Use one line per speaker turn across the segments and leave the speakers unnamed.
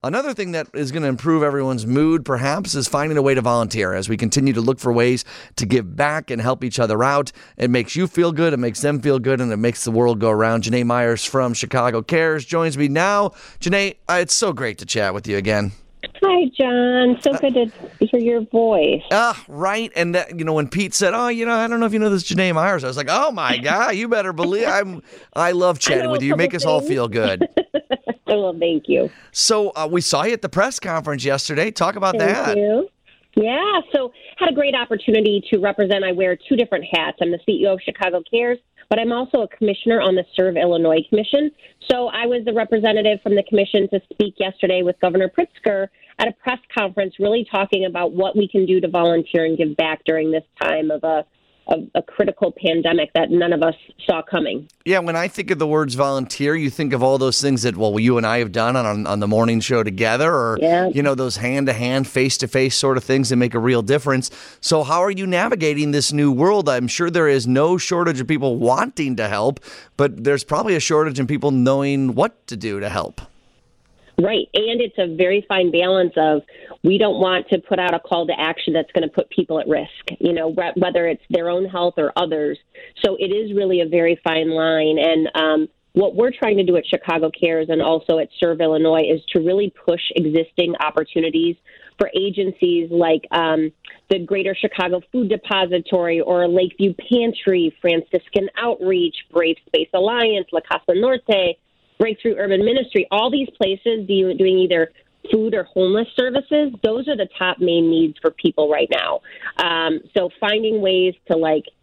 Another thing that is going to improve everyone's mood, perhaps, is finding a way to volunteer. As we continue to look for ways to give back and help each other out, it makes you feel good, it makes them feel good, and it makes the world go around. Janae Myers from Chicago Cares joins me now. Janae, it's so great to chat with you again.
Hi, John. So good to hear your voice.
Right. And that, when Pete said, I don't know if you know this Janae Myers, I was like, oh my God, you better believe I love chatting with you. You make us all feel good.
Well, thank you.
So we saw you at the press conference yesterday. Talk about that.
Thank you. Yeah, so had a great opportunity to represent. I wear two different hats. I'm the CEO of Chicago Cares, but I'm also a commissioner on the Serve Illinois Commission. So I was the representative from the commission to speak yesterday with Governor Pritzker at a press conference, really talking about what we can do to volunteer and give back during this time of a critical pandemic that none of us saw coming.
Yeah, when I think of the words volunteer, you think of all those things that, you and I have done on the morning show together, or, those hand-to-hand, face-to-face sort of things that make a real difference. So how are you navigating this new world? I'm sure there is no shortage of people wanting to help, but there's probably a shortage in people knowing what to do to help.
Right. And it's a very fine balance of we don't want to put out a call to action that's going to put people at risk, whether it's their own health or others. So it is really a very fine line. And what we're trying to do at Chicago Cares and also at Serve Illinois is to really push existing opportunities for agencies like the Greater Chicago Food Depository or Lakeview Pantry, Franciscan Outreach, Brave Space Alliance, La Casa Norte, Breakthrough Urban Ministry, all these places doing either food or homeless services. Those are the top main needs for people right now. So finding ways to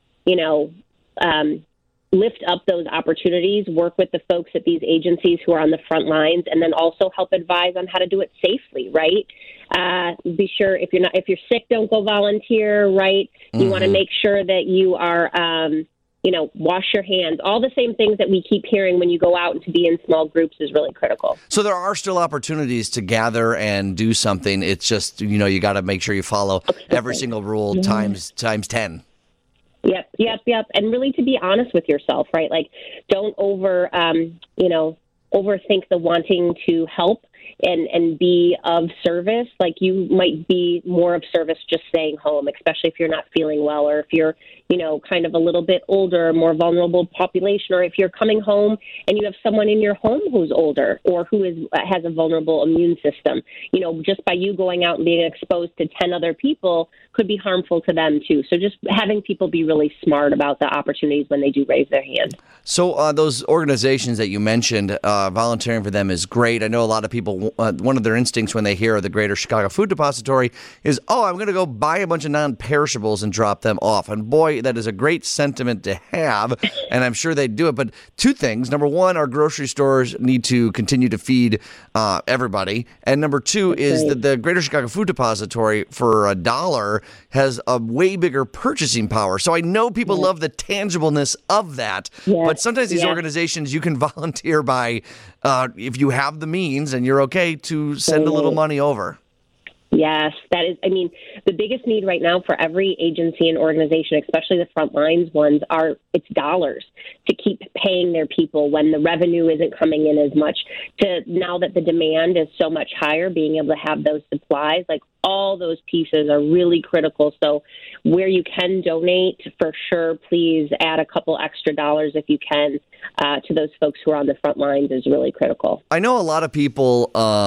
lift up those opportunities, work with the folks at these agencies who are on the front lines, and then also help advise on how to do it safely, right? Be sure if you're sick, don't go volunteer, right? You want to make sure that you are wash your hands. All the same things that we keep hearing when you go out and to be in small groups is really critical.
So there are still opportunities to gather and do something. It's just, you got to make sure you follow every single rule times 10.
Yep. And really to be honest with yourself, right? Like don't overthink the wanting to help and be of service. Like you might be more of service just staying home, especially if you're not feeling well or if you're, kind of a little bit older, more vulnerable population, or if you're coming home and you have someone in your home who's older or who has a vulnerable immune system. Just by you going out and being exposed to 10 other people could be harmful to them too. So just having people be really smart about the opportunities when they do raise their hand.
So those organizations that you mentioned, volunteering for them is great. I know a lot of people, one of their instincts when they hear the Greater Chicago Food Depository is, I'm going to go buy a bunch of non-perishables and drop them off. And boy, that is a great sentiment to have, and I'm sure they'd do it. But two things. Number one, our grocery stores need to continue to feed everybody. And number two is that the Greater Chicago Food Depository for $1 has a way bigger purchasing power. So I know people love the tangibleness of that. But sometimes these organizations, you can volunteer by, if you have the means and you're okay, to send a little money over.
Yes, that is, the biggest need right now for every agency and organization, especially the front lines ones, it's dollars to keep paying their people when the revenue isn't coming in as much. Now that the demand is so much higher, being able to have those supplies, like all those pieces are really critical. So where you can donate, for sure, please add a couple extra dollars if you can to those folks who are on the front lines is really critical.
I know a lot of people,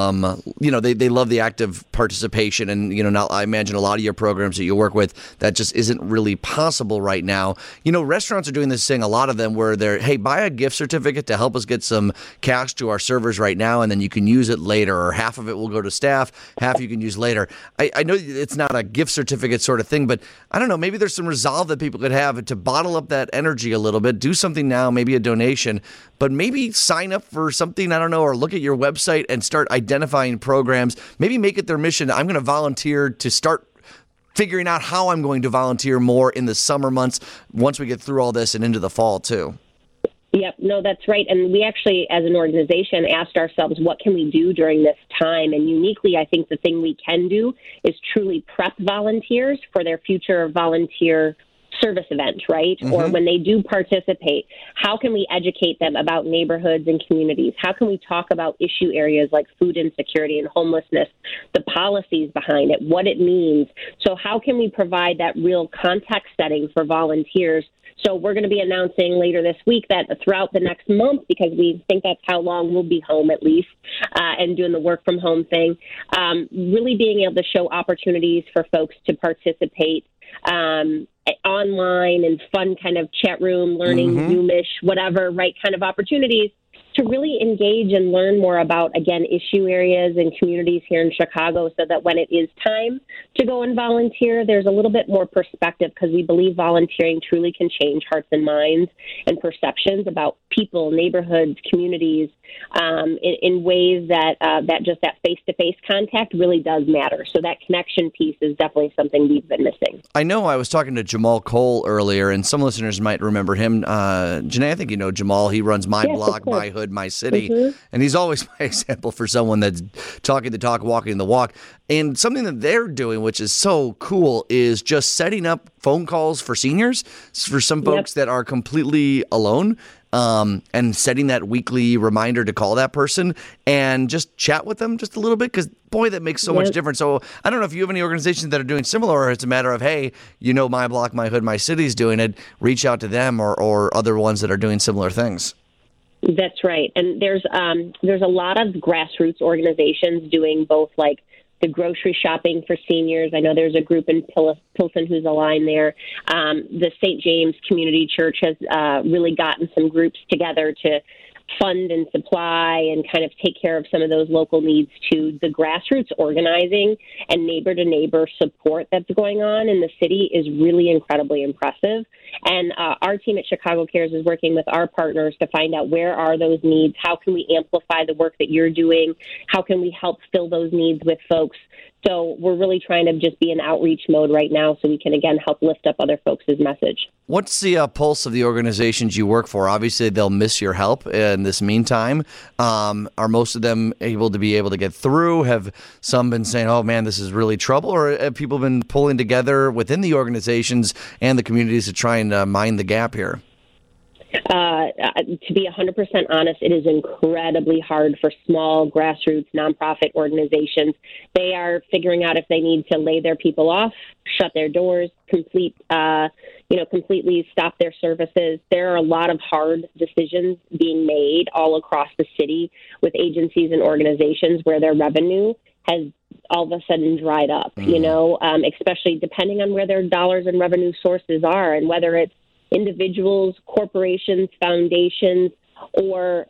they love the active participation, and now I imagine a lot of your programs that you work with that just isn't really possible right now. Restaurants are doing this thing, a lot of them, where they're, hey, buy a gift certificate to help us get some cash to our servers right now, and then you can use it later, or half of it will go to staff, half you can use later. I know it's not a gift certificate sort of thing, but I don't know, maybe there's some resolve that people could have to bottle up that energy a little bit, do something now, maybe a donation, but maybe sign up for something, I don't know, or look at your website and start identifying programs. Maybe make it their mission. I'm going to volunteer to start figuring out how I'm going to volunteer more in the summer months once we get through all this and into the fall too.
Yep, no, that's right. And we actually, as an organization, asked ourselves, what can we do during this time? And uniquely, I think the thing we can do is truly prep volunteers for their future volunteer service event, right?
Mm-hmm.
Or when they do participate, how can we educate them about neighborhoods and communities? How can we talk about issue areas like food insecurity and homelessness, the policies behind it, what it means? So how can we provide that real context setting for volunteers? So we're going to be announcing later this week that throughout the next month, because we think that's how long we'll be home at least, and doing the work from home thing, really being able to show opportunities for folks to participate online and fun kind of chat room, learning, Zoomish, whatever, right kind of opportunities to really engage and learn more about, again, issue areas and communities here in Chicago so that when it is time to go and volunteer, there's a little bit more perspective because we believe volunteering truly can change hearts and minds and perceptions about people, neighborhoods, communities in ways that that face-to-face contact really does matter. So that connection piece is definitely something we've been missing.
I know I was talking to Jamal Cole earlier, and some listeners might remember him. Janae, I think you know Jamal. He runs My Block, My Hood, My City, and he's always my example for someone that's talking the talk, walking the walk. And something that they're doing, which is so cool, is just setting up phone calls for seniors, for some folks that are completely alone, and setting that weekly reminder to call that person and just chat with them just a little bit, because, boy, that makes so much difference. So I don't know if you have any organizations that are doing similar, or it's a matter of, hey, you know, My Block, My Hood, My City's doing it. Reach out to them or other ones that are doing similar things.
That's right. And there's a lot of grassroots organizations doing both, like the grocery shopping for seniors. I know there's a group in Pilsen who's aligned there. The St. James Community Church has really gotten some groups together to fund and supply and kind of take care of some of those local needs too. The grassroots organizing and neighbor-to-neighbor support that's going on in the city is really incredibly impressive. And our team at Chicago Cares is working with our partners to find out where are those needs, how can we amplify the work that you're doing, how can we help fill those needs with folks. So we're really trying to just be in outreach mode right now so we can, again, help lift up other folks' message.
What's the pulse of the organizations you work for? Obviously, they'll miss your help in this meantime. Are most of them able to get through? Have some been saying, oh, man, this is really trouble? Or have people been pulling together within the organizations and the communities to try and mind the gap here?
To be 100% honest, it is incredibly hard for small grassroots nonprofit organizations. They are figuring out if they need to lay their people off, shut their doors, completely stop their services. There are a lot of hard decisions being made all across the city with agencies and organizations where their revenue has all of a sudden dried up, especially depending on where their dollars and revenue sources are and whether it's individuals, corporations, foundations, or,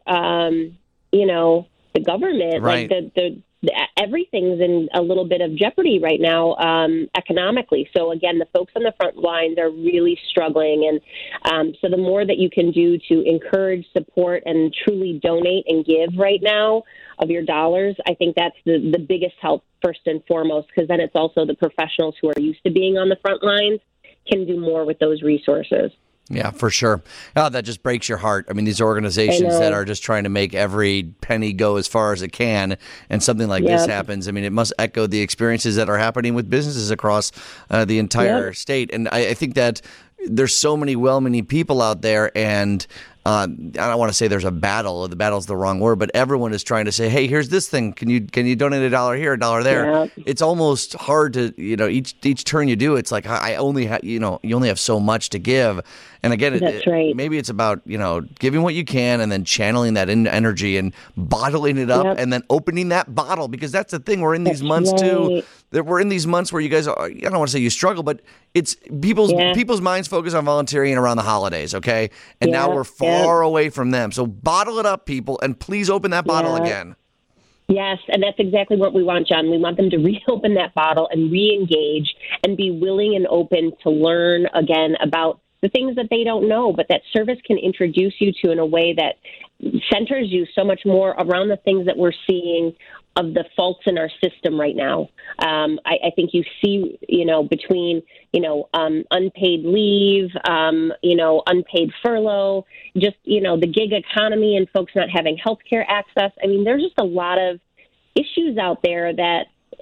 the government.
Right.
Like the everything's in a little bit of jeopardy right now economically. So, again, the folks on the front lines are really struggling. And so the more that you can do to encourage, support, and truly donate and give right now of your dollars, I think that's the biggest help first and foremost, because then it's also the professionals who are used to being on the front lines can do more with those resources.
Yeah, for sure. Oh, that just breaks your heart. I mean, these organizations that are just trying to make every penny go as far as it can, and something like this happens. I mean, it must echo the experiences that are happening with businesses across the entire state. And I think that there's so many well-meaning people out there, and I don't want to say there's a battle. The battle's the wrong word, but everyone is trying to say, hey, here's this thing. Can you donate $1 here, $1 there? Yeah. It's almost hard to, each turn you do, it's like I only have, you only have so much to give. And again, maybe it's about, giving what you can and then channeling that energy and bottling it up and then opening that bottle, because that's the thing. We're in these months too. We're in these months where you guys are, I don't want to say you struggle, but it's people's minds focus on volunteering around the holidays, okay? And now we're far away from them. So bottle it up, people, and please open that bottle again.
Yes, and that's exactly what we want, John. We want them to reopen that bottle and re-engage and be willing and open to learn again about the things that they don't know, but that service can introduce you to in a way that centers you so much more around the things that we're seeing of the faults in our system right now. I think you see, between, unpaid leave, unpaid furlough, just, the gig economy and folks not having healthcare access. I mean, there's just a lot of issues out there that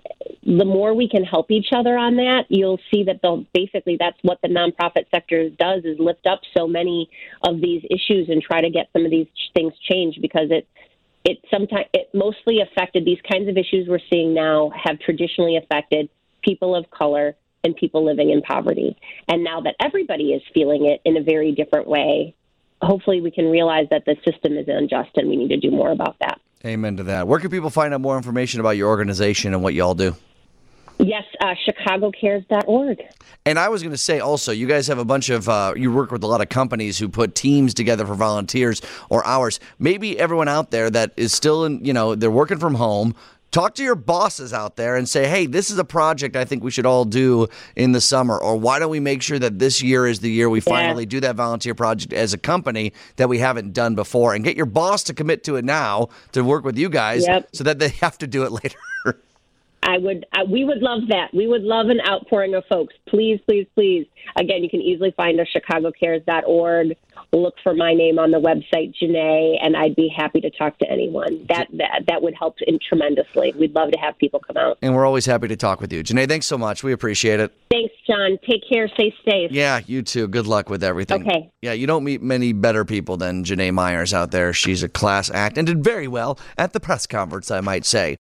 the more we can help each other on that, you'll see that basically that's what the nonprofit sector does, is lift up so many of these issues and try to get some of these things changed, because it mostly affected, these kinds of issues we're seeing now have traditionally affected people of color and people living in poverty. And now that everybody is feeling it in a very different way, hopefully we can realize that the system is unjust and we need to do more about that.
Amen to that. Where can people find out more information about your organization and what you all do?
Yes, chicagocares.org.
And I was going to say also, you guys have a bunch of, you work with a lot of companies who put teams together for volunteers or hours. Maybe everyone out there that is still in, they're working from home, talk to your bosses out there and say, hey, this is a project I think we should all do in the summer. Or why don't we make sure that this year is the year we finally do that volunteer project as a company that we haven't done before, and get your boss to commit to it now to work with you guys so that they have to do it later.
We would love that. We would love an outpouring of folks. Please, please, please. Again, you can easily find us chicagocares.org. Look for my name on the website, Janae, and I'd be happy to talk to anyone. That would help tremendously. We'd love to have people come out.
And we're always happy to talk with you. Janae, thanks so much. We appreciate it.
Thanks, John. Take care. Stay safe.
Yeah, you too. Good luck with everything.
Okay.
Yeah, you don't meet many better people than Janae Myers out there. She's a class act and did very well at the press conference, I might say.